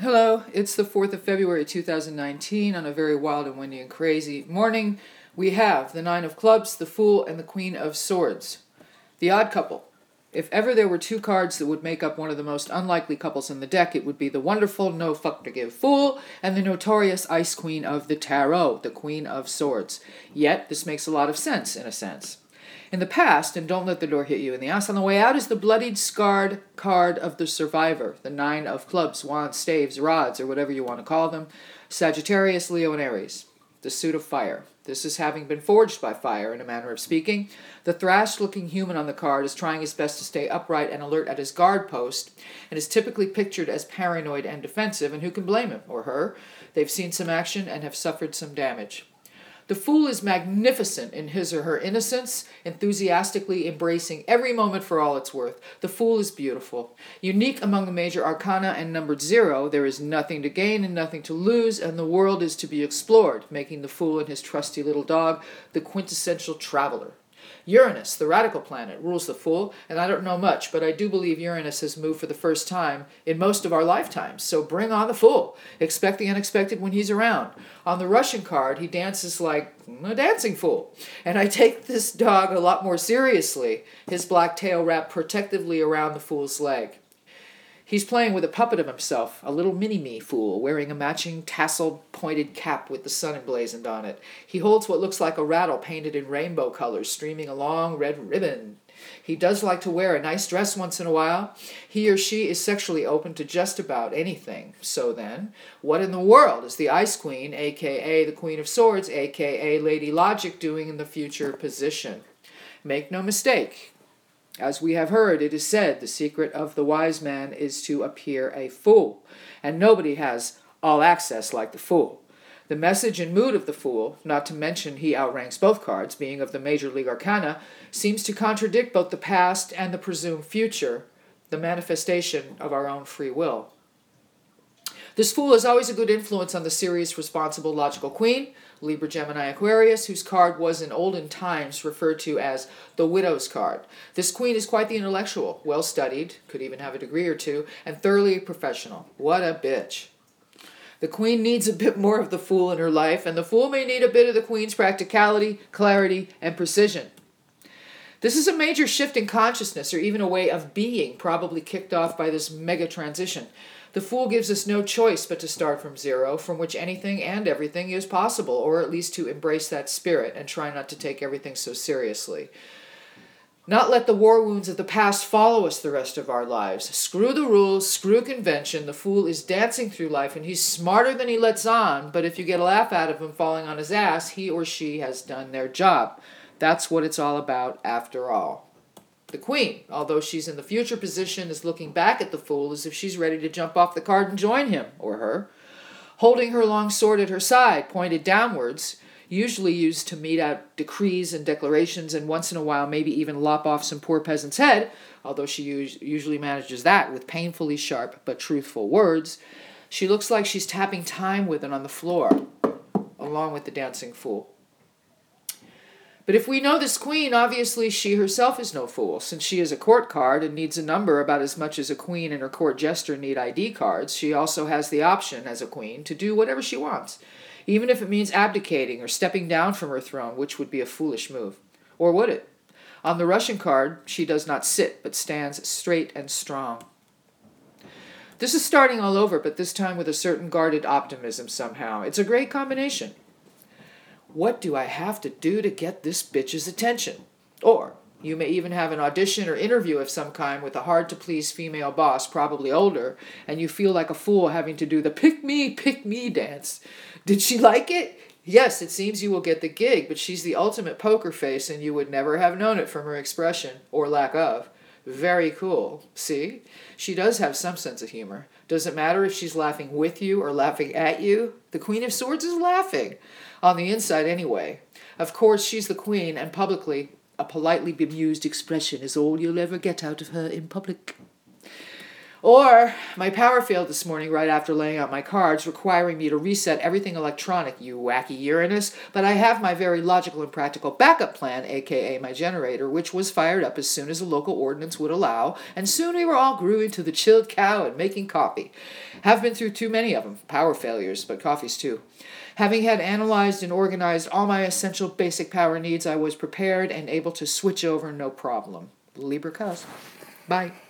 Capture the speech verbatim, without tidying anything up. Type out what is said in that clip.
Hello, it's the fourth of February two thousand nineteen. On a very wild and windy and crazy morning, we have the Nine of Clubs, the Fool, and the Queen of Swords. The odd couple. If ever there were two cards that would make up one of the most unlikely couples in the deck, it would be the wonderful no fuck to give Fool and the notorious Ice Queen of the Tarot, the Queen of Swords. Yet, this makes a lot of sense, in a sense. In the past, and don't let the door hit you in the ass on the way out, is the bloodied, scarred card of the survivor, the Nine of Clubs, Wands, Staves, Rods, or whatever you want to call them, Sagittarius, Leo, and Aries, the suit of fire. This is having been forged by fire, in a manner of speaking. The thrashed-looking human on the card is trying his best to stay upright and alert at his guard post, and is typically pictured as paranoid and defensive, and who can blame him, or her? They've seen some action and have suffered some damage. The Fool is magnificent in his or her innocence, enthusiastically embracing every moment for all it's worth. The Fool is beautiful. Unique among the major arcana and numbered zero, there is nothing to gain and nothing to lose, and the world is to be explored, making the Fool and his trusty little dog the quintessential traveler. Uranus, the radical planet, rules the Fool, and I don't know much, but I do believe Uranus has moved for the first time in most of our lifetimes, so bring on the Fool. Expect the unexpected when he's around. On the Russian card, he dances like a dancing fool, and I take this dog a lot more seriously, his black tail wrapped protectively around the Fool's leg. He's playing with a puppet of himself, a little mini-me fool, wearing a matching tasseled pointed cap with the sun emblazoned on it. He holds what looks like a rattle painted in rainbow colors, streaming a long red ribbon. He does like to wear a nice dress once in a while. He or she is sexually open to just about anything. So then, what in the world is the Ice Queen, a k a the Queen of Swords, a k a Lady Logic, doing in the future position? Make no mistake. As we have heard, it is said, the secret of the wise man is to appear a fool, and nobody has all access like the Fool. The message and mood of the Fool, not to mention he outranks both cards, being of the Major League Arcana, seems to contradict both the past and the presumed future, the manifestation of our own free will. This Fool is always a good influence on the serious, responsible, logical Queen, Libra, Gemini, Aquarius, whose card was in olden times referred to as the Widow's card. This Queen is quite the intellectual, well-studied, could even have a degree or two, and thoroughly professional. What a bitch. The Queen needs a bit more of the Fool in her life, and the Fool may need a bit of the Queen's practicality, clarity, and precision. This is a major shift in consciousness, or even a way of being, probably kicked off by this mega transition. The Fool gives us no choice but to start from zero, from which anything and everything is possible, or at least to embrace that spirit and try not to take everything so seriously. Not let the war wounds of the past follow us the rest of our lives. Screw the rules, screw convention. The Fool is dancing through life, and he's smarter than he lets on, but if you get a laugh out of him falling on his ass, he or she has done their job. That's what it's all about after all. The Queen, although she's in the future position, is looking back at the Fool as if she's ready to jump off the card and join him, or her. Holding her long sword at her side, pointed downwards, usually used to mete out decrees and declarations, and once in a while maybe even lop off some poor peasant's head, although she us- usually manages that with painfully sharp but truthful words, she looks like she's tapping time with it on the floor, along with the dancing Fool. But if we know this Queen, obviously she herself is no fool, since she is a court card and needs a number about as much as a queen and her court jester need I D cards. She also has the option, as a queen, to do whatever she wants, even if it means abdicating or stepping down from her throne, which would be a foolish move. Or would it? On the Russian card, she does not sit, but stands straight and strong. This is starting all over, but this time with a certain guarded optimism somehow. It's a great combination. What do I have to do to get this bitch's attention? Or you may even have an audition or interview of some kind with a hard-to-please female boss, probably older, and you feel like a fool having to do the pick-me, pick-me dance. Did she like it? Yes, it seems you will get the gig, but she's the ultimate poker face, and you would never have known it from her expression, or lack of. Very cool. See? She does have some sense of humor. Does it matter if she's laughing with you or laughing at you? The Queen of Swords is laughing. On the inside, anyway. Of course, she's the Queen, and publicly, a politely bemused expression is all you'll ever get out of her in public. Or my power failed this morning right after laying out my cards, requiring me to reset everything electronic, you wacky Uranus. But I have my very logical and practical backup plan, aka my generator, which was fired up as soon as the local ordinance would allow, and soon we were all grooving to the chilled cow and making coffee. Have been through too many of them, power failures, but coffees too. Having had analyzed and organized all my essential basic power needs, I was prepared and able to switch over no problem. Libra cuz. Bye.